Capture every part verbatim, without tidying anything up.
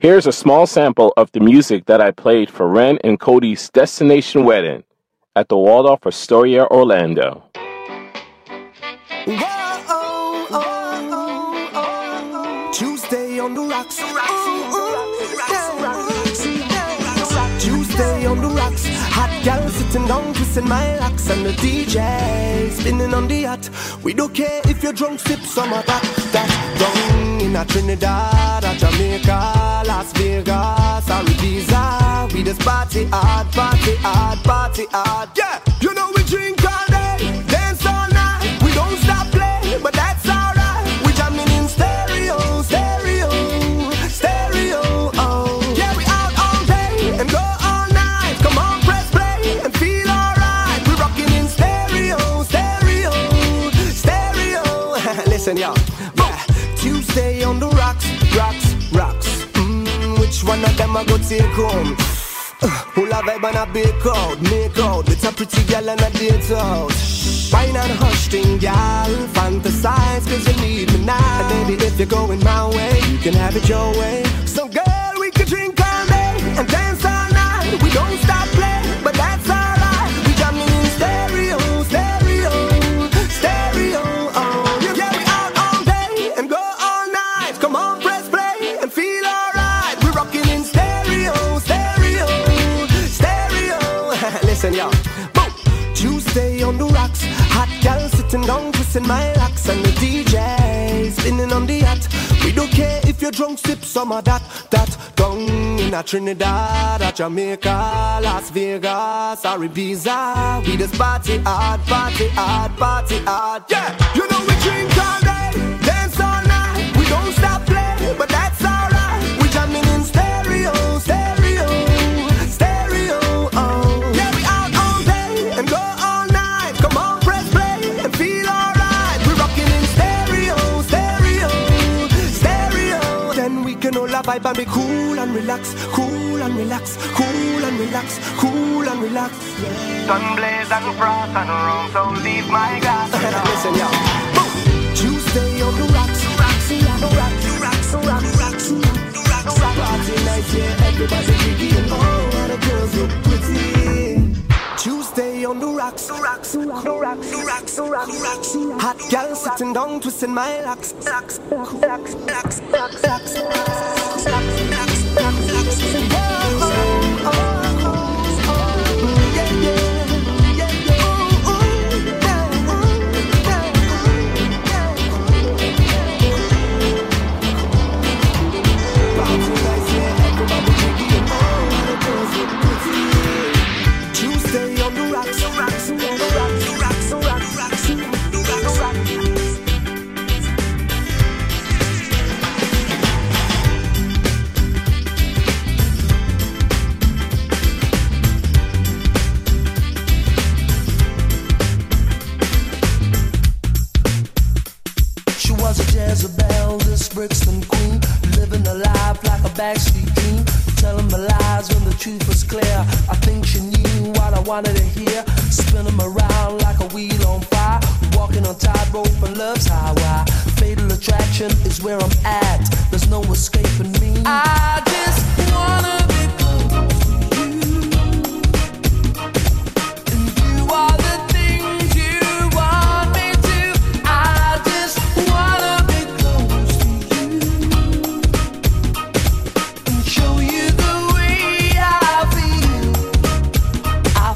Here's a small sample of the music that I played for Ren and Cody's destination wedding at the Waldorf Astoria, Orlando. Whoa, oh, oh, oh, oh. Tuesday on the rocks. Ooh, ooh, yeah. Tuesday on the rocks. Hot girl sitting down, twisting my locks, and the D J spinning on the yacht. We don't care if you're drunk, sip some of that. That down in a Trinidad, a Jamaica, Las Vegas, or Ibiza. We just party hard, party hard, party hard. Yeah, you know we drink all day, dance all night. We don't stop playing, but that's alright. We jamming in stereo, stereo, stereo. Oh, yeah, we out all day and go all night. Come on, press play and feel alright. We rocking in stereo, stereo, stereo. Listen, y'all. Yeah. Tuesday on the rocks, rocks, rocks. Mm, which one of them I go take home? Uh, who la vibe and a big crowd, make out. It's a pretty girl and a date out. Fine and hush thing, y'all. Fantasize cause you need me now. And baby, if you're going my way, you can have it your way. So girl, we can drink all day and dance all night. We don't stop playing, but that's alright. We jamming in stereo, stereo, stereo. Oh, yeah, yeah, we out all day and go all night. Come on, press play and feel alright. We're rocking in stereo, stereo, stereo. Listen, y'all. Boom. Tuesday on the rocks. Hot gal sitting down, twisting my locks, and the D J spinning on the yacht. We don't care if you're drunk, sip some of that, that. Down in a Trinidad, a Jamaica, Las Vegas, or Ibiza. We just party hard, party hard, party hard. Yeah, you know we drink all day, dance all night. We don't stop playing, but that's alright. We jamming in stereo, stereo, stereo. Oh, yeah, we out all day and go all night. Come on, press play and feel alright. We're rocking in stereo, stereo, stereo. Then we can all vibe and be cool and relax, cool and relax, cool and relax, cool and relax. Sun blaze and frost and rum, so leave my glass. Listen, y'all. Tuesday on the rocks, rocks, rocks, rocks, rocks, rocks, rocks. Party night, yeah, everybody drinking. Oh, all the girls look pretty. Tuesday on the rocks, rocks, rocks, rocks, rocks, rocks. Hot gal sitting down, twisting my locks, locks, locks, locks, locks, locks, locks, locks, locks, locks. Oh, oh, oh, yeah, yeah. Tuesday on the rocks, rocks, rocks, rocks, rocks, rocks, rocks, rocks. She was a Jezebel, this Brixton queen, living a life like a backstreet dream, telling my lies when the truth was clear. I think she knew what I wanted to hear, spinning them around like a wheel on fire, walking on tightrope and love's highway. Fatal attraction is where I'm at, there's no escaping me. I just wanna be close to you, and you are the things you want me to. I just wanna be close to you and show you the way I feel. I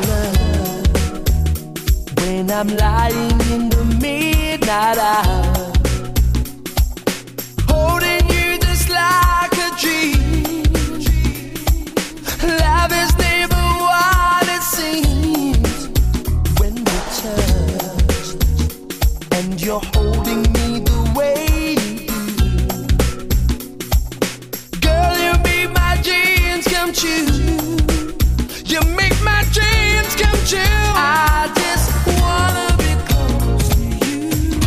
feel love when I'm lying in the midnight hour, holding you just like a dream. Love is never what it seems when we touch, and you're holding me the way you do. Girl, you make my dreams come true. You make my dreams come true. I just wanna be close to you,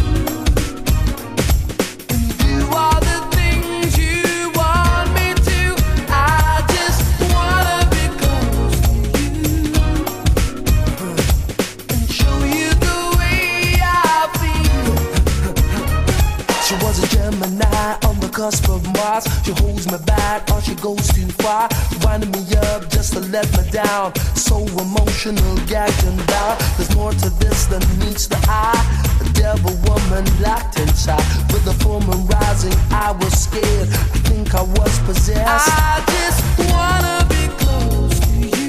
and do all the things you want me to. I just wanna be close to you and show you the way I feel. She was a Gemini on the cusp of Mars. She holds me back right or she goes too far. Winding me up just to let me down. So emotional, gagged and bound. There's more to this than meets the eye. A devil woman locked inside. With the full moon rising, I was scared. I think I was possessed. I just wanna be close to you.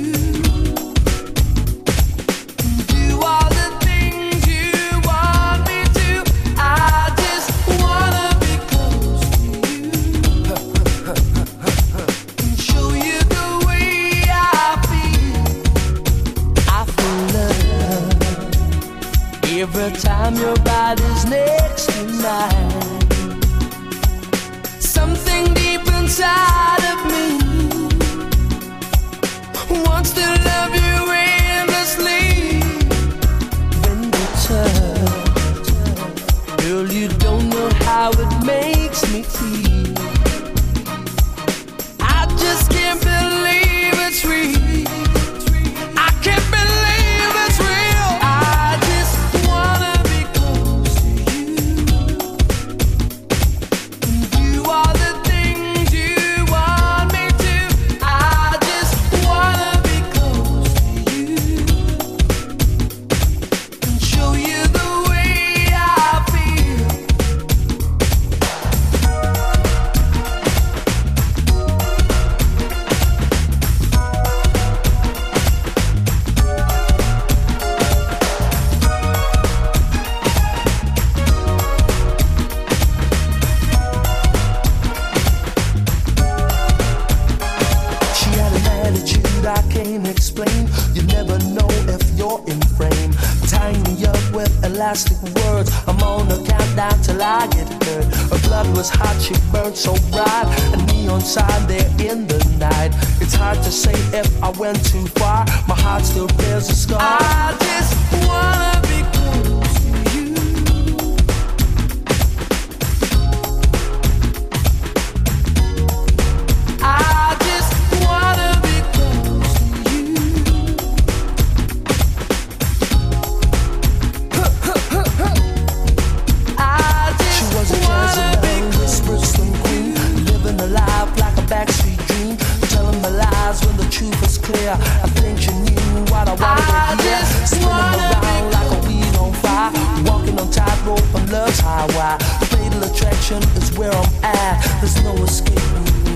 Do all the things you want me to. I just wanna be close to you. And show you the way I feel. I feel love every time your body's next to mine. Something deep inside of me wants to love you endlessly. When you touch, girl, you don't know how it makes me feel. I just can't believe it's real. I can't believe it's real. I just wanna be close to you. And do all the things you want me to. I just wanna be close to you. And show you the way I feel. She had an attitude I can't explain. You never know if you're in frame. Tying me up with elastic words. I'm on a countdown till I get hurt. Her blood was hot, she burned so bright. A neon sign there in the night. It's hard to say if I went too far. My heart still bears a scar. I just wanna be close to you. I just wanna be close to you. I just she was a Jezebel, this Brooklyn queen, living a life like a backstreet dream, telling my lies when the truth was clear. I think you knew what I wanted to hear. Spinning around like a weed on fire, walking on tightrope on love's highway. Fatal attraction is where I'm at. There's no escaping me.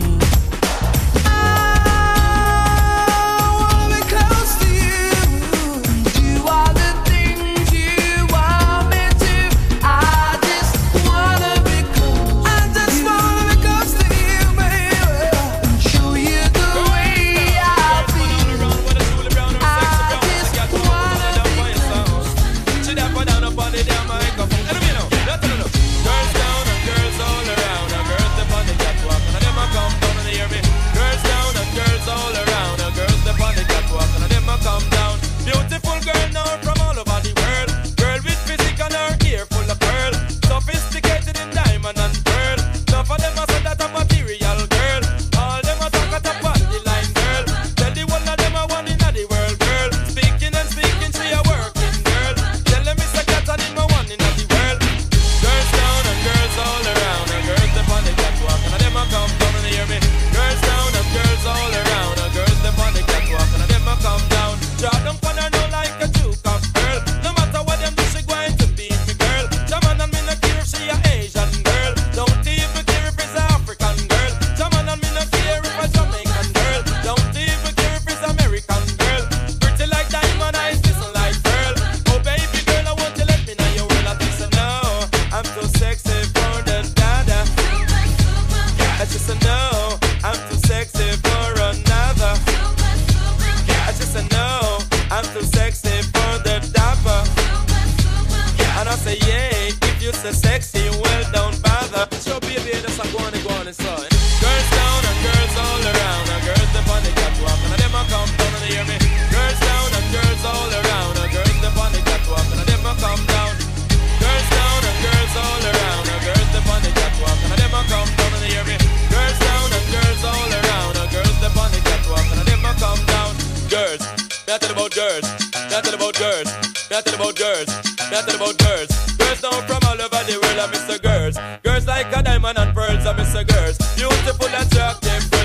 Nothing about girls, nothing about girls. Girls down from all over the world, I miss the girls. Girls like a diamond and pearls, I miss the girls. Beautiful, attractive girls.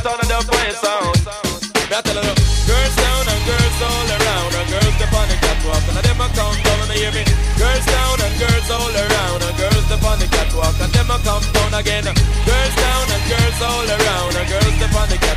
sound of the play sound. Me I tell you, girls down and girls all around, and girls up on the catwalk, and them a come down and hear me. Girls down and girls all around, and girls up on the catwalk, and them a come down again. Girls down and girls all around, and girls up on the catwalk.